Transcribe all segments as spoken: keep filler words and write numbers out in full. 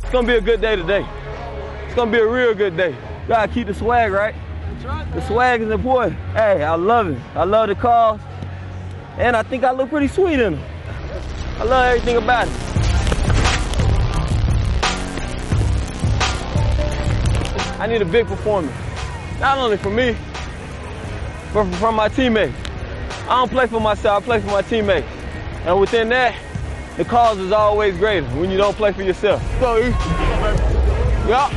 It's gonna be a good day today. It's gonna be a real good day. Gotta keep the swag, right? The swag is important. Hey, I love it. I love the calls. And I think I look pretty sweet in them. I love everything about it. I need a big performance. Not only for me, but from my teammates. I don't play for myself, I play for my teammates. And within that, the cause is always greater when you don't play for yourself. So, yeah.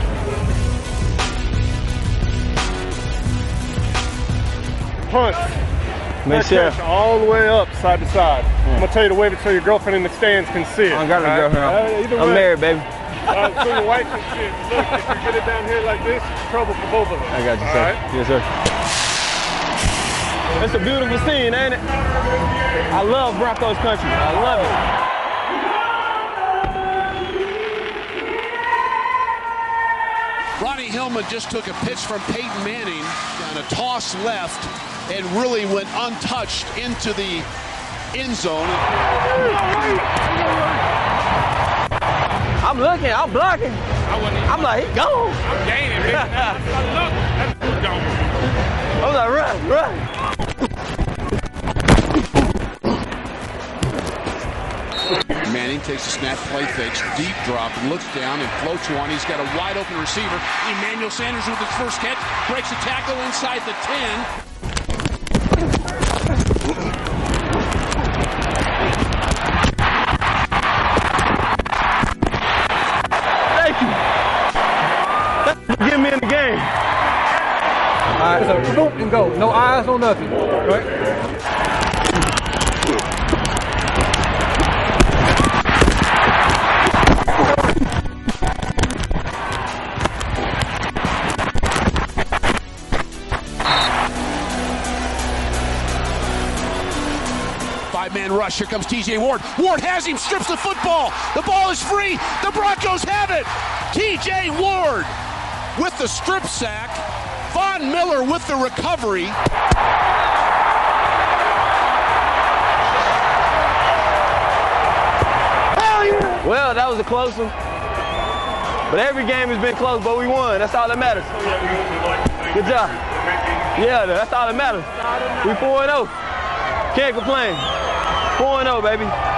Punch. Make sure. All the way up, side to side. Yeah. I'm gonna tell you to wave it so your girlfriend in the stands can see it. I got a girlfriend. Uh, I'm married, baby. Uh, so your wife can see it. Look, if you get it down here like this, it's trouble for both of us. I got you, sir. Right? Yes, sir. It's a beautiful scene, ain't it? I love Broncos country. I love it. Ronnie Hillman just took a pitch from Peyton Manning on a toss left and really went untouched into the end zone. I'm looking, I'm blocking. I'm like, he gone. I'm gaining, man. Look, that's gone. I was like, run, run. Manning takes a snap, play fakes, deep drop, and looks down and floats one. He's got a wide open receiver. Emmanuel Sanders with his first catch, breaks a tackle inside the ten. Thank you. Get me in the game. All right, so boom and go. No eyes, no nothing. Right? Five-man rush. Here comes T J Ward. Ward has him, strips the football. The ball is free. The Broncos have it. T J Ward with the strip sack. Von Miller with the recovery. Well, that was a close one. But every game has been close, but we won. That's all that matters. Good job. Yeah, that's all that matters. We four and oh. Can't complain. four and oh, baby.